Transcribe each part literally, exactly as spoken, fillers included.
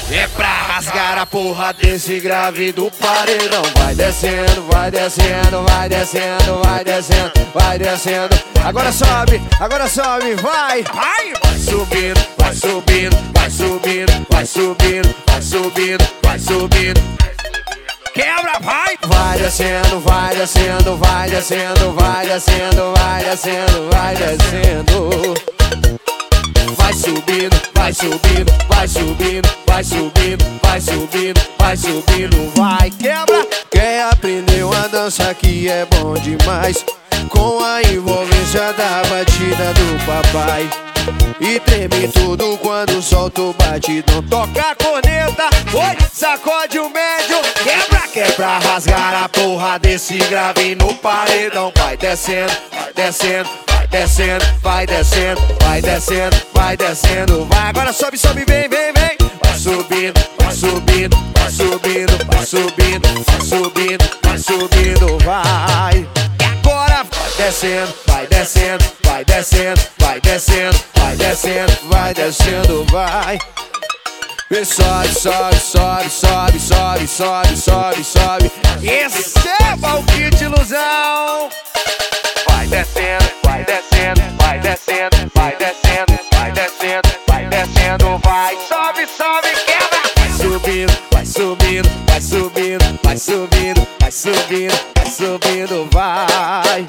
É pra rasgar a porra desse grave do paredão. Vai descendo, vai descendo, vai descendo, vai descendo, vai descendo. Agora sobe, agora sobe, vai, vai. Vai subindo, vai subindo, vai subindo, vai subindo, vai subindo, vai subindo. Quebra, vai! Vai descendo, vai descendo, vai descendo, vai descendo, vai descendo, vai descendo. Vai subindo, vai subindo, vai subindo, vai subindo, vai subindo, vai subindo, vai, quebra! Quem aprendeu a dança aqui é bom demais, com a envolvência da batida do papai. E treme tudo quando solta o batidão. Toca a corneta, oi, sacode o médio. Quebra, quebra, rasgar a porra desse grave no paredão. Vai descendo, vai descendo, vai descendo, vai descendo, vai descendo, vai descendo, vai. Agora sobe, sobe, vem, vem, vem. Vai subindo, vai subindo, vai subindo, vai subindo, vai subindo, vai subindo, vai. E agora vai descendo, vai descendo, vai descendo, vai descendo, vai descendo, vai descendo, vai. E sobe, sobe, sobe, sobe, sobe, sobe, sobe, sobe. Receba o kit ilusão. Vai descendo, vai descendo, vai descendo, vai descendo, vai descendo, vai descendo, vai. Sobe, sobe, quebra. Vai subindo, vai subindo, vai subindo, vai subindo, vai subindo, vai subindo, vai.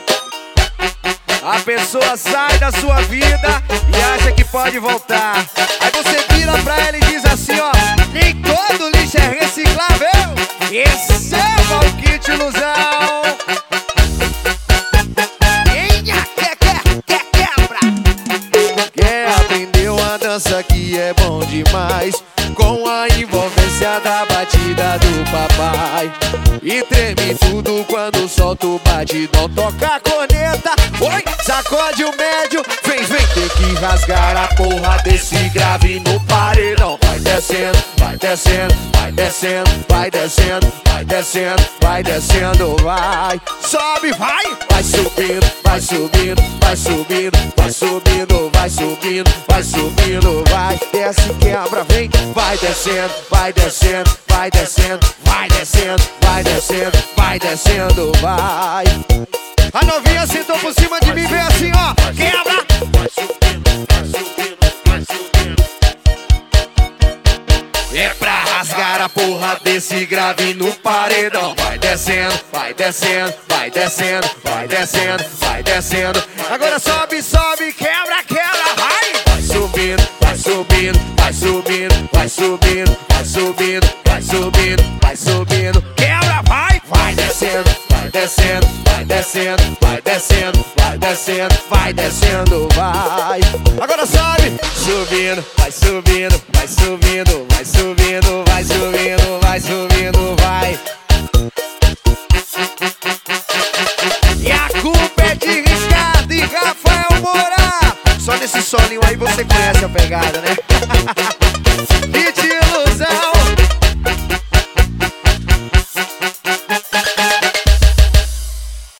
A pessoa sai da sua vida e acha que pode voltar. Aí você vira pra ela e diz assim, ó: nem todo lixo é reciclável. Receba o kit ilusão. Quem aprendeu a dança aqui é bom demais, com a envolvência da batida do papai. E treme tudo quando solta o batidão. Toca a corneta, oi, sacode o médio. Vem, vem, tem que rasgar a porra desse grave no paredão. Vai descendo, vai descendo, vai descendo, vai descendo, vai descendo, vai descendo, vai. Sobe, vai, vai subindo, vai subindo, vai subindo, vai subindo, vai subindo, vai subindo, vai. Desce, quebra, vem, vai descendo, vai descendo, vai descendo, vai descendo, vai descendo, vai descendo, vai. A novinha sentou por cima de mim, vem assim, ó, quebra. Vai subindo, vai subindo, vai subindo. É pra rasgar a porra desse grave no paredão. Vai descendo, vai descendo, vai descendo, vai descendo, vai descendo. Agora sobe, sobe, quebra, quebra, vai. Vai subindo, vai subindo, vai subindo, vai subindo, vai subindo, vai subindo, vai subindo. Quebra, vai, vai descendo, vai descendo, vai descendo, vai descendo, vai descendo, vai descendo, vai. Agora sobe, subindo, vai subindo, vai subindo, vai subindo, vai subindo, vai subindo, vai. E a culpa é de Ricardo e Rafael Moura. Só nesse solinho aí você conhece a pegada, né?